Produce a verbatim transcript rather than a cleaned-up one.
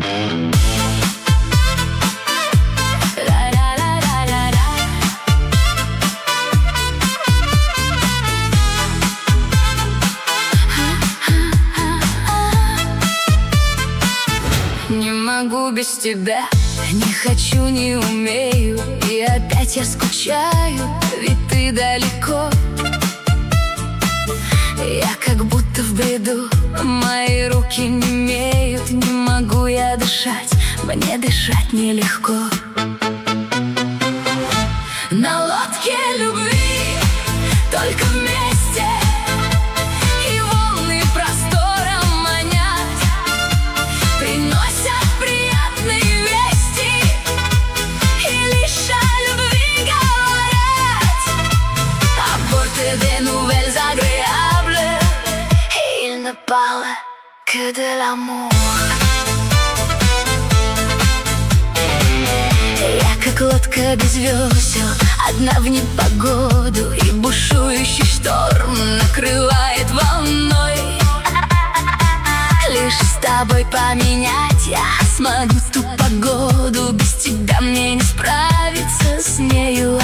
Не могу без тебя, не хочу, не умею, и опять я скучаю, ведь ты далеко. Я как будто в бреду, мои руки немеют, не могу я дышать, мне дышать нелегко. На лодке любви только вместе, и волны простором манят, приносят приятные вести, и лишь о любви говорят. А bordo de nouvelles agréables, il ne parle que de l'amour. Я как лодка без весел, одна в непогоду, и бушующий шторм накрывает волной. Лишь с тобой поменять я смогу ту погоду, без тебя мне не справиться с нею